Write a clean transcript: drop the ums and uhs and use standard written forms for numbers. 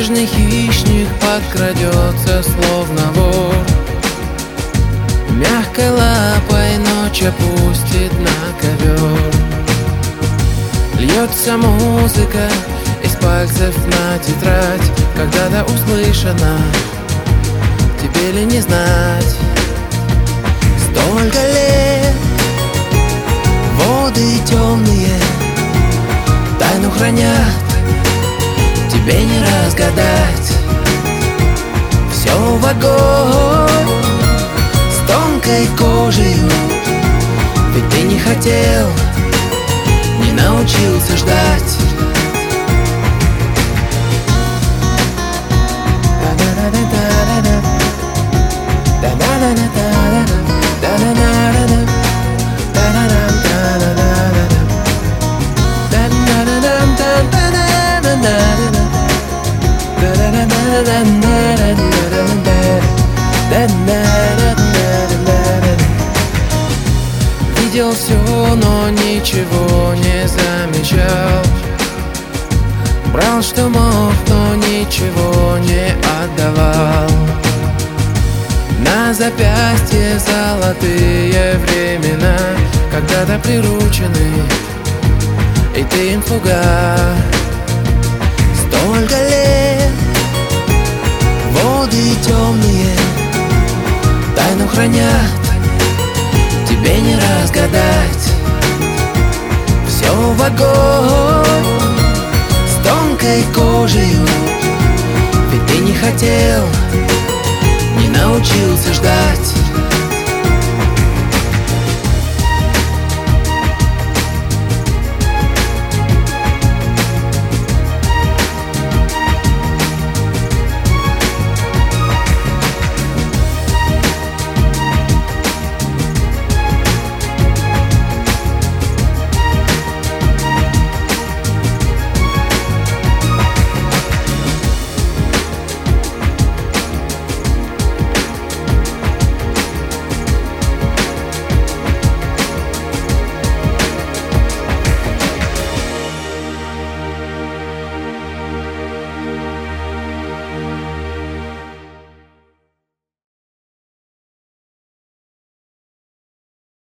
Снежный хищник подкрадется, словно вор, мягкой лапой ночь опустит на ковер. Льется музыка из пальцев на тетрадь, когда-то услышана, тебе ли не знать. Столько лет, воды темные тайну хранят, тебе не разгадать. Все в огонь с тонкой кожею, ведь ты не хотел, не научился ждать. Видел все, но ничего не замечал. Брал, что мог, но ничего не отдавал. На запястье золотые времена, когда-то приручены, и ты им слуга. Столько лет, воды темные тайну хранят, тебе не разгадать. Все в огонь с тонкой кожею, ведь ты не хотел, не научился ждать.